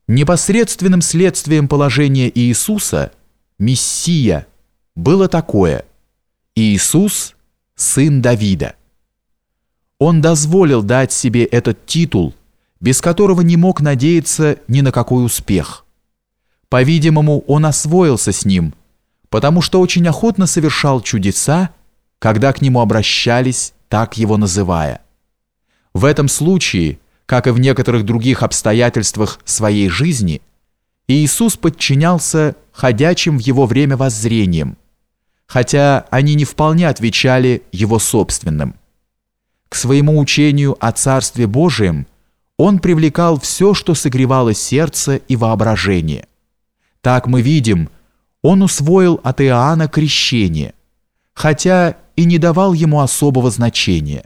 Непосредственным следствием положения Иисуса, Мессия, было такое: Иисус – сын Давида. Он дозволил дать себе этот титул, без которого не мог надеяться ни на какой успех. По-видимому, он освоился с ним, потому что очень охотно совершал чудеса, когда к нему обращались, так его называя. В этом случае, как и в некоторых других обстоятельствах своей жизни, Иисус подчинялся ходячим в его время воззрениям, хотя они не вполне отвечали его собственным. К своему учению о Царстве Божием он привлекал все, что согревало сердце и воображение. Так мы видим, он усвоил от Иоанна крещение, хотя и не давал ему особого значения.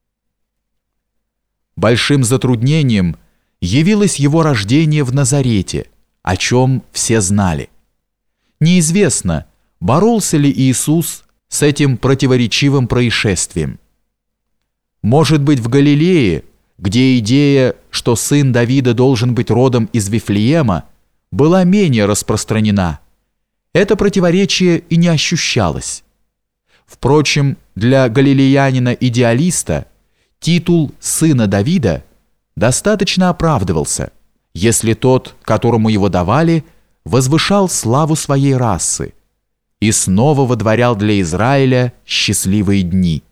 Большим затруднением явилось его рождение в Назарете, о чем все знали. Неизвестно, боролся ли Иисус с этим противоречивым происшествием. Может быть, в Галилее, где идея, что сын Давида должен быть родом из Вифлеема, была менее распространена, это противоречие и не ощущалось. Впрочем, для галилеянина-идеалиста титул сына Давида достаточно оправдывался, если тот, которому его давали, возвышал славу своей расы и снова водворял для Израиля счастливые дни.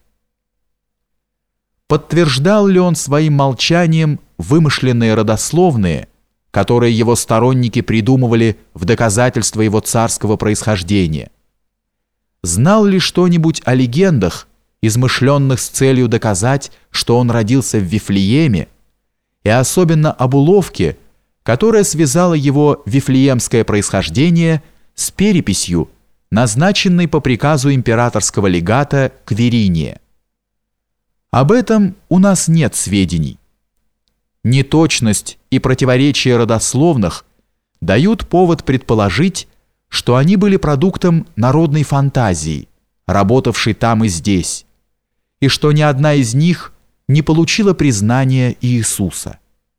Подтверждал ли он своим молчанием вымышленные родословные, которые его сторонники придумывали в доказательство его царского происхождения? Знал ли что-нибудь о легендах, измышленных с целью доказать, что он родился в Вифлееме, и особенно об уловке, которая связала его вифлеемское происхождение с переписью, назначенной по приказу императорского легата Квириния? Об этом у нас нет сведений. Неточность и противоречие родословных дают повод предположить, что они были продуктом народной фантазии, работавшей там и здесь, и что ни одна из них не получила признания Иисуса.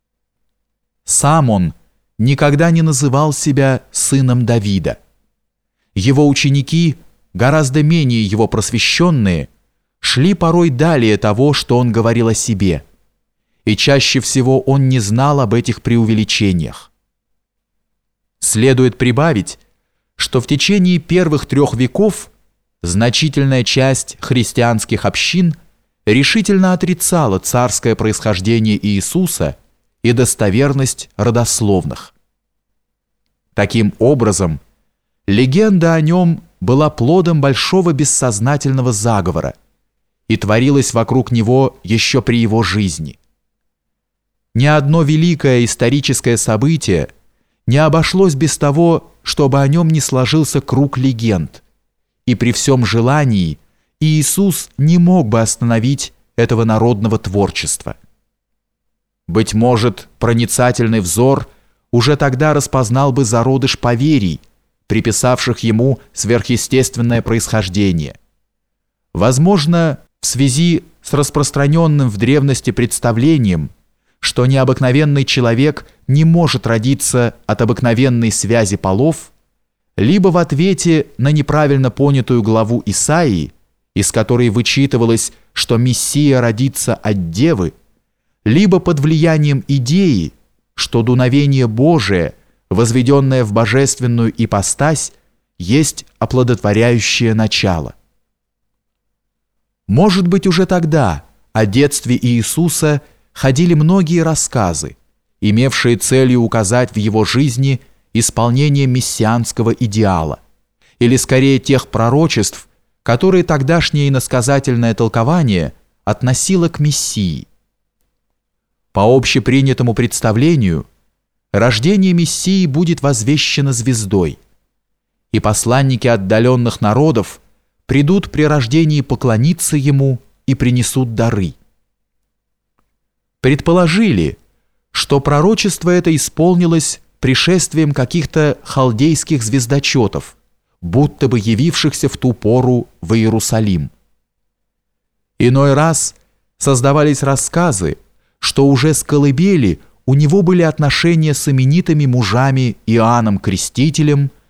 Сам он никогда не называл себя сыном Давида. Его ученики, гораздо менее его просвещенные, шли порой далее того, что он говорил о себе, и чаще всего он не знал об этих преувеличениях. Следует прибавить, что в течение первых 3 веков значительная часть христианских общин решительно отрицала царское происхождение Иисуса и достоверность родословных. Таким образом, легенда о нем была плодом большого бессознательного заговора и творилась вокруг него еще при его жизни. Ни одно великое историческое событие не обошлось без того, чтобы о нем не сложился круг легенд, и при всем желании Иисус не мог бы остановить этого народного творчества. Быть может, проницательный взор уже тогда распознал бы зародыш поверий, приписавших ему сверхъестественное происхождение. Возможно, в связи с распространенным в древности представлением, что необыкновенный человек не может родиться от обыкновенной связи полов, либо в ответе на неправильно понятую главу Исаии, из которой вычитывалось, что Мессия родится от Девы, либо под влиянием идеи, что дуновение Божие, возведенное в божественную ипостась, есть оплодотворяющее начало. Может быть, уже тогда о детстве Иисуса ходили многие рассказы, имевшие целью указать в его жизни исполнение мессианского идеала, или скорее тех пророчеств, которые тогдашнее иносказательное толкование относило к Мессии. По общепринятому представлению, рождение Мессии будет возвещено звездой, и посланники отдаленных народов придут при рождении поклониться ему и принесут дары. Предположили, что пророчество это исполнилось пришествием каких-то халдейских звездочетов, будто бы явившихся в ту пору в Иерусалим. Иной раз создавались рассказы, что уже с колыбели у него были отношения с именитыми мужами Иоанном Крестителем